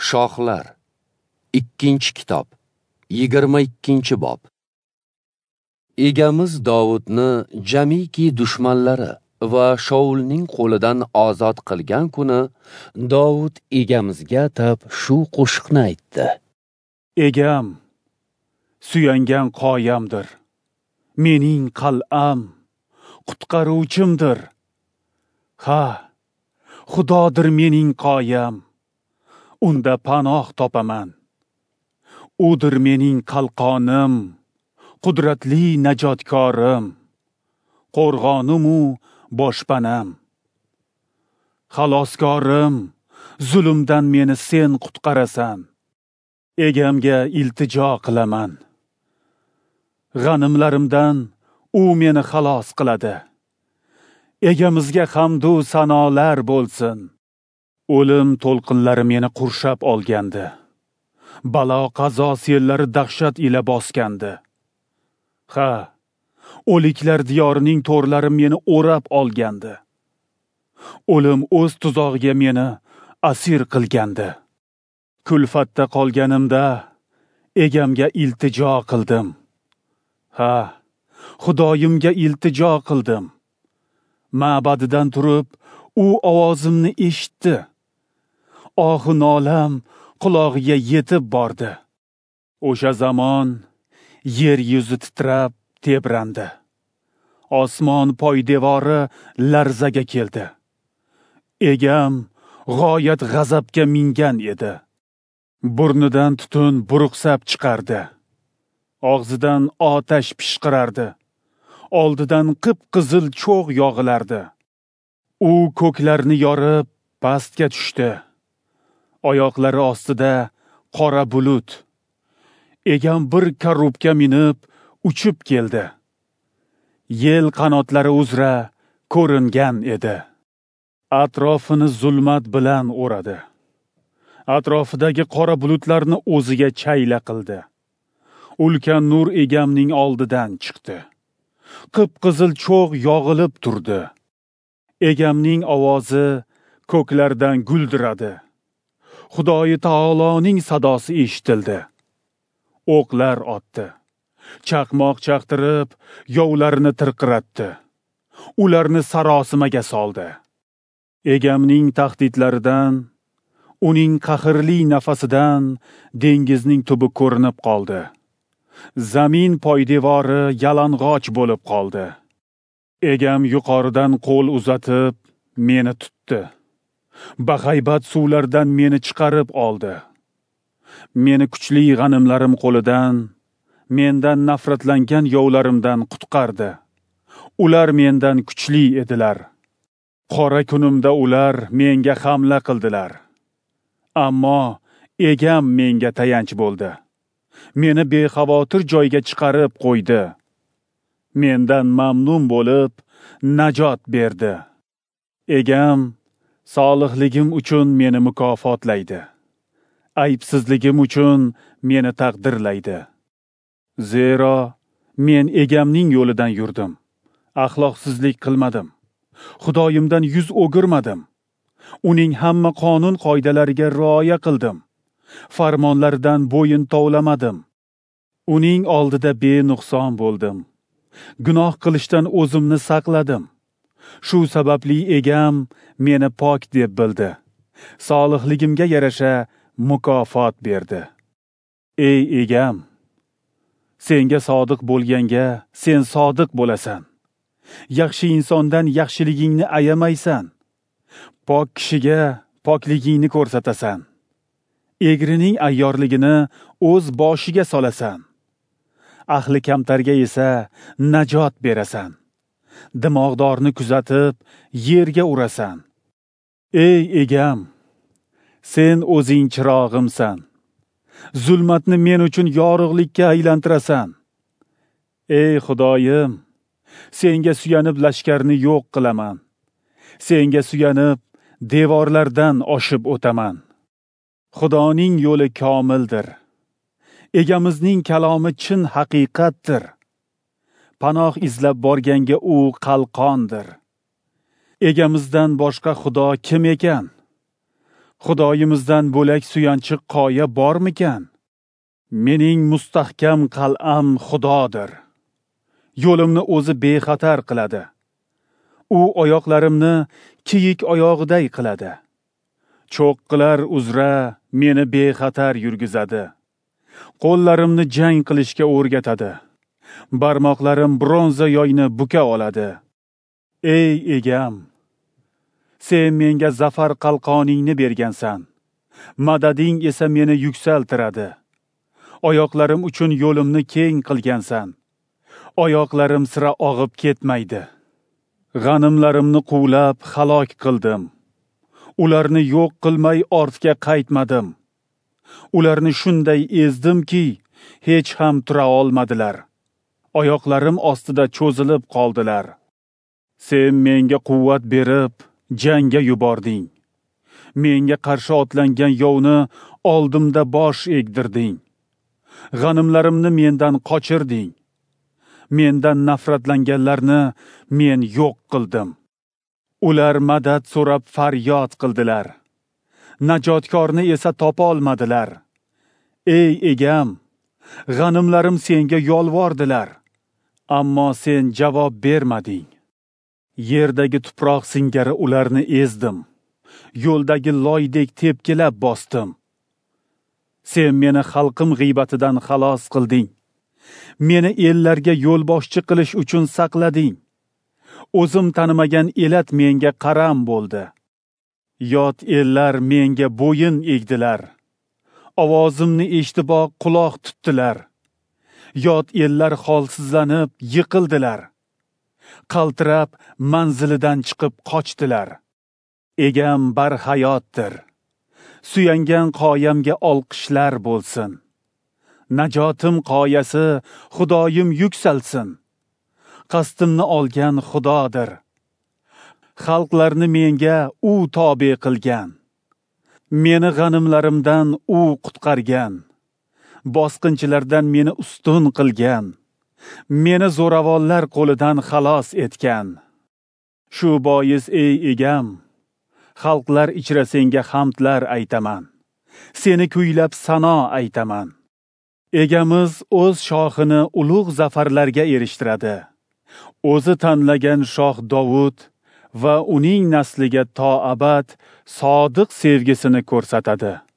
Shohlar 2-kitob 22-bob. Egamiz Davudni jamiki dushmanlari va Shaulning qo'lidan ozod qilgan kuni Davud egamizga atab shu qo'shiqni aytdi. Egam suyangan qoyamdir. Mening qal'am, qutqaruvchimdir. Ha, Xudodir mening qoyam. Unda panoh topaman. Udir mening qalqonim, qudratli najotkorim, qo'rg'onim u boshpanam. Xaloskorim, zulmdan meni sen qutqarasan. Egamga iltijo qilaman. G'animlarimdan u meni xalos qiladi. Egamizga hamdu sanolar bo'lsin. O'lim to'lqinlari meni qurshab olgandi. Balo qazo sellari dahshat ila bosgandi. Ha, o'liklar diyorining to'rlari meni o'rab olgandi. O'lim o'z tuzog'iga meni asir qilgandi. Kulfatda qolganimda egamga iltijo qildim. Ha, Xudoyimga iltijo qildim. Ma'badidan turib, u ovozimni eshitdi. Ohu nolam qulog'iga yetib bordi. O'sha zamon yer yuzi titrab tebrandi. Osmon poydevori larzaga keldi. Egam g'oyat g'azabga mingan edi. Burnidan tutun buruqsab chiqardi. Og'zidan otash pishqirardi. Oldidan qip-qizil cho'g' yog'ilardi. U ko'klarni yorib pastga tushdi. Oyoqlari ostida qora bulut. Egam bir karubga minib uchib keldi. Yel qanotlari uzra ko'ringan edi. Atrofini zulmat bilan o'radi. Atrofidagi qora bulutlarni o'ziga chayla qildi. Ulkan nur egamning oldidan chiqdi. Qip-qizil cho'g' yog'ilib turdi. Egamning ovozi ko'klardan guldiradi. Xudoyi taoloning sadosi eshitildi. O'qlar otdi. Chaqmoq chaqtirib, yovlarini tirqiratdi. Ularni sarosimaga soldi. Egamning tahdidlaridan, uning qahrli nafasidan dengizning tubi ko'rinib qoldi. Zamin poydevori yalang'och bo'lib qoldi. Egam yuqoridan qo'l uzatib meni tutdi. Bahaybat suvlardan meni chiqarib oldi. Meni kuchli g'animlarim qo'lidan, mendan nafratlangan yovlarimdan qutqardi. Ular mendan kuchli edilar. Qora kunimda ular menga hamla qildilar. Ammo egam menga tayanch bo'ldi. Meni bexavotir joyga chiqarib qo'ydi. Mendan mamnun bo'lib najot berdi. Egam solihligim uchun meni mukofotlaydi. Aybsizligim uchun meni taqdirlaydi. Zero men egamning yo'lidan yurdim. Axloqsizlik qilmadim. Xudoyimdan yuz o'girmadim. Uning hamma qonun qoidalariga rioya qildim. Farmonlaridan bo'yin tovlamadim. Uning oldida benuqson bo'ldim. Gunoh qilishdan o'zimni saqladim. Shu sababli egam meni pok deb bildi. Solihligimga yarasha mukofot berdi. Ey egam, senga sodiq bo'lganga sen sodiq bo'lasan. Yaxshi insondan yaxshiligingni ayamaysan. Pok kishiga pokligingni ko'rsatasan. Egrining ayyorligini o'z boshiga solasan. Ahli kamtarga esa najot berasan. Dimog'dorni kuzatib yerga urasan. Ey egam, sen o'zing chirog'imsan. Zulmatni men uchun yorug'likka aylantirasan. Ey Xudoyim, senga suyanib lashkarni yo'q qilaman. Senga suyanib devorlardan oshib o'taman. Xudoning yo'li komildir. Egamizning kalomi chin haqiqatdir. Panoh izlab borganga u qalqondir. Egamizdan boshqa Xudo kim ekan? Xudoyimizdan bo'lak suyanchiq qoya bormikan? Mening mustahkam qal'am Xudodir. Yo'limni o'zi bexatar qiladi. U oyoqlarimni kiyik oyog'iday qiladi. Cho'qqilar uzra meni bexatar yurgizadi. Qo'llarimni jang qilishga o'rgatadi. Barmoqlarim bronza yoyni buka oladi. Ey egam, sen menga zafar qalqoningni bergansan. Madading esa meni yuksaltiradi. Oyoqlarim uchun yo'limni keng qilgansan. Oyoqlarim sira og'ib ketmaydi. G'animlarimni quvlab halok qildim. Ularni yo'q qilmay ortga qaytmadim. Ularni shunday ezdimki, hech ham tura olmadilar. Oyoqlarim ostida cho'zilib qoldilar. Sen menga quvvat berib, jangga yubording. Menga qarshi otlangan yovni oldimda bosh egdirding. G'animlarimni mendan qochirding. Mendan nafratlanganlarni men yo'q qildim. Ular madad so'rab faryod qildilar. Najotkorni esa topa olmadilar. Ey egam, g'animlarim senga yolvordilar. Ammo sen javob bermading. Yerdagi tuproq singari ularni ezdim. Yo'ldagi loydek tepkilab bosdim. Sen meni xalqim g'iyvatidan xalos qilding. Meni ellarga yo'lboshchi qilish uchun saqlading. O'zim tanimagan elat menga qaram bo'ldi. Yot ellar menga bo'yin egdilar. Ovozimni eshitiboq quloq tutdilar. Yot ellar holsizlanib yiqildilar. Qaltirab manzilidan chiqib qochdilar. Egam barhayotdir. Suyangan qoyamga olqishlar bo'lsin. Najotim qoyasi Xudoyim yuksalsin. Qasdimni olgan Xudodir. Xalqlarni menga u tobe qilgan. Meni g'animlarimdan u qutqargan. Bosqinchilardan meni ustun qilgan. Meni zo'ravonlar qo'lidan xalos etgan. Shu bois ey egam, xalqlar ichra senga hamdlar aytaman. Seni kuylab sano aytaman. Egamiz o'z shohini ulug' zafarlarga erishtiradi. O'zi tanlagan shoh Dovud va uning nasliga to abad sodiq sevgisini ko'rsatadi.